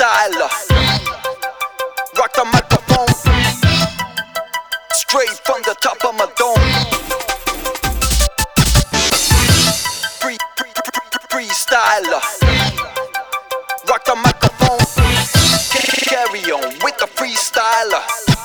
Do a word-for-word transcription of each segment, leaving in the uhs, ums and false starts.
freestyler. Rock the microphone straight from the top of my dome. Free, free, free, freestyler. Rock the microphone. Carry on with the freestyler.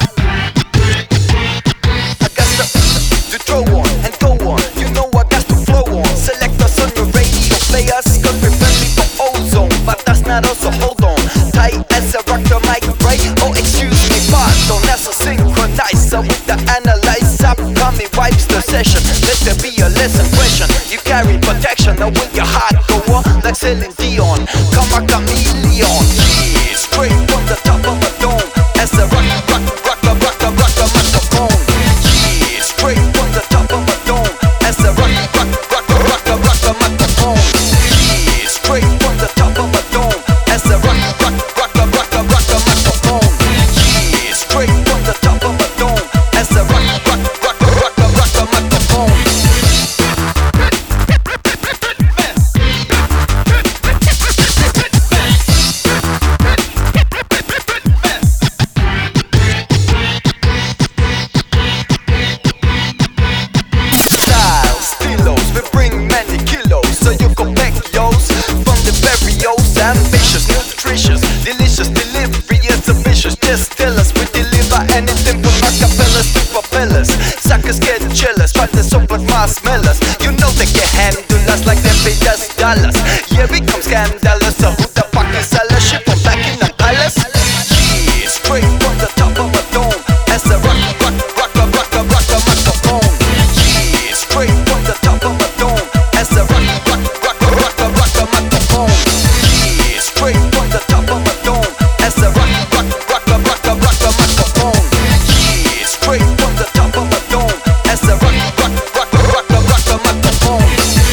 I got to, to throw on and go on. You know I got to flow on. Select us on your radio players, cause we're friendly for ozone. But that's not also, hold on. Tight as I rock the mic, right? Oh, excuse me, pardon. That's a synchronizer with the analyzer. Upcoming wipes the session. Let there be a lesson question. You carry protection, now will your heart go on? Like Celine Dion, come a chameleon. Yeah, straight from the top of a dome. As I rock, rock, rock, rock, rock, rock, rock the microphone. Yeah, straight from the top of a dome. As I rock, rock, rock, rock, rock, rock the microphone. Yeah, straight from the top of a dome. As I rock, rock, rock, rock, rock, rock the microphone. Yeah, straight from the top of a dome. As I rock, rock, rock, rock, rock, rock the microphone. Ambitious, nutritious, delicious delivery is ambitious. Just tell us, we deliver anything from acapellas to propellers. Suckers get jealous, but they're so blood marshmallows. You know they can handle us like they paid us dollars. Yeah, we come scandalous, so who the fuck is seller? Ship from back in the palace. Yeah, straight from the top of a dome. As I rock, rock, rock, rock, rock, rock, rock the microphone. Yeah, straight from the top of a dome. As I rock, rock, rock, rock, rock, rock the microphone. Straight from the top of a dome. As I rock, rock, rock, rock, rock, rock, rock the microphone. Yeah, straight from the top of a dome. As I rock, rock, rock, rock, rock, rock the microphone.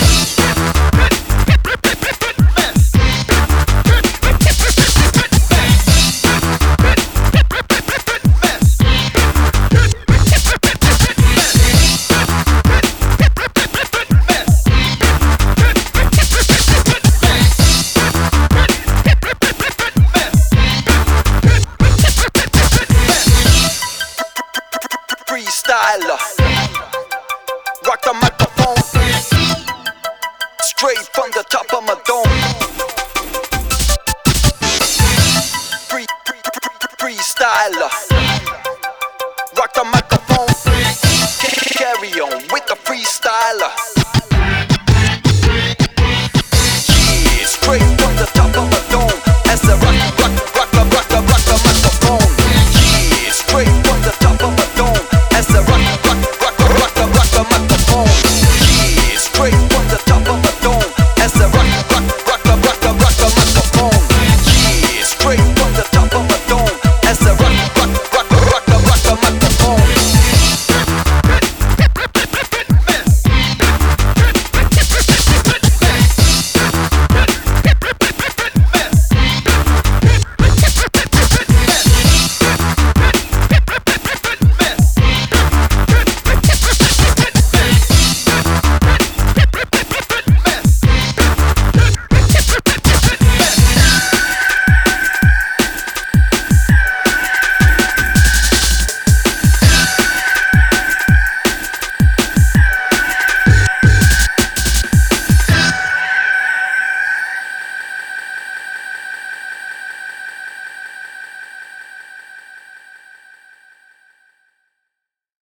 Freestyler. Rock the microphone straight from the top of my dome. Free, free, free, freestyler.